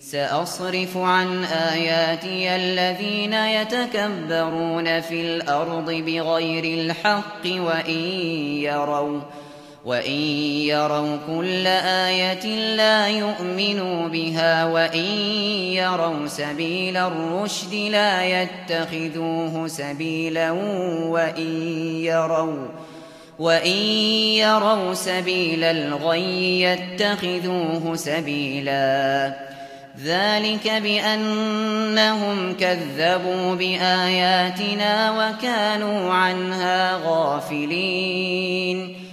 سأصرف عن آياتي الذين يتكبرون في الأرض بغير الحق وإن يروا كل آية لا يؤمنوا بها وإن يروا سبيل الرشد لا يتخذوه سبيلا وإن يروا سبيل الغي يتخذوه سبيلا ذلك بأنهم كذبوا بآياتنا وكانوا عنها غافلين